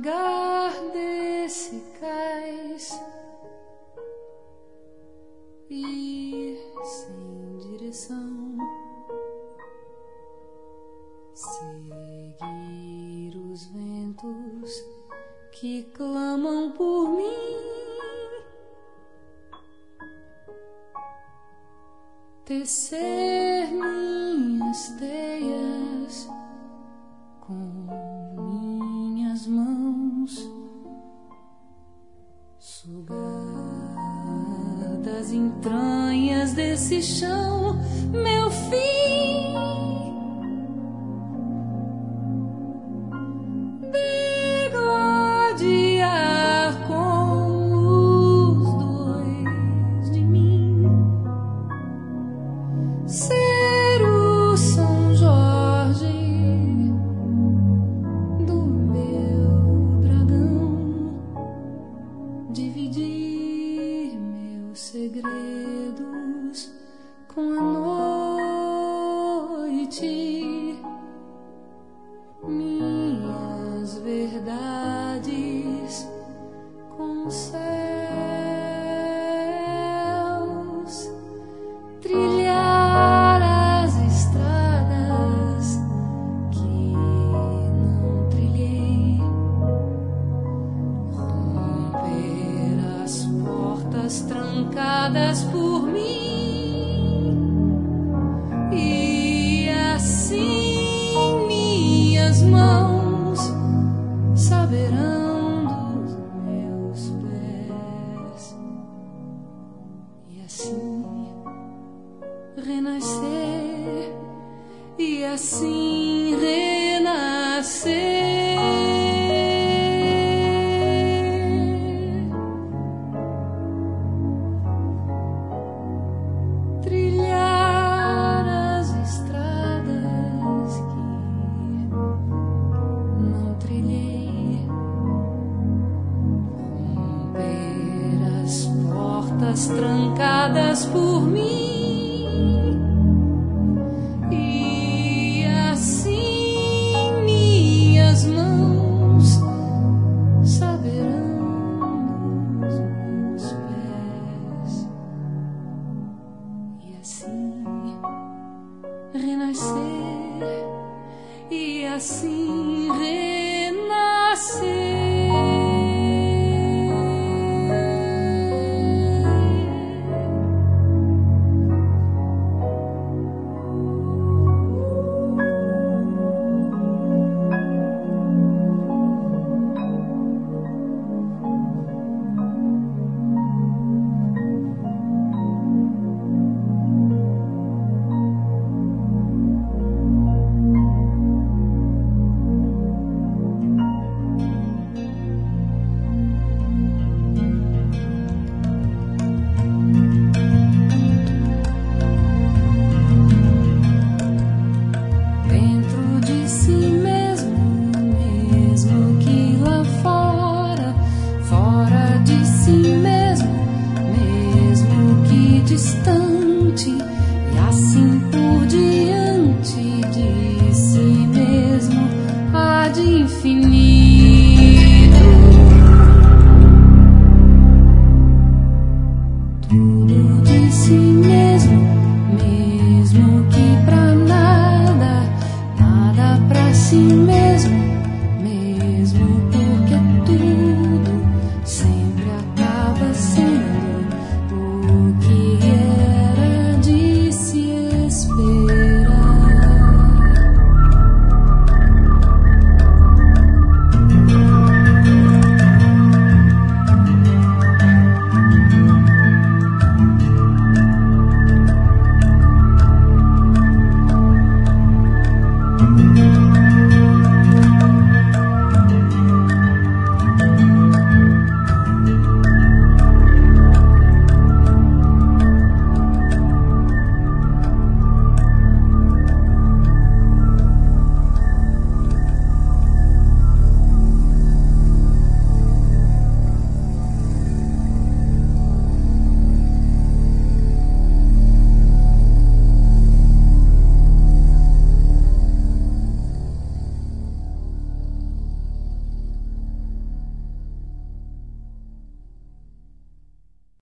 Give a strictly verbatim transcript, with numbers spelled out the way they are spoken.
largar desse cais, ir sem direção, seguir os ventos que clamam por mim, tecer minhas teias com minhas mãos, sugar das entranhas desse chão meu fim, degladiar com os dois de mim, ser o São Jorge do meu dragão, dividir meus segredos com a noite, minhas verdades com os céus, trilhar as estradas que não trilhei, romper as portas trancadas por mim, e assim minhas mãos saberão dos meus pés, e assim renascer, e assim renascer. Trilhar as estradas que não trilhei, romper as portas trancadas por mim, e assim minhas mãos saberão dos meus pés, e assim renascer, e assim renascer. Dentro de si mesmo, mesmo que lá fora, fora de si mesmo, mesmo que distante, e assim por diante de si mesmo, há de infinito. Tudo de si mesmo, mesmo que pra nada, nada pra si mesmo, mesmo porque tudo sempre acaba sendo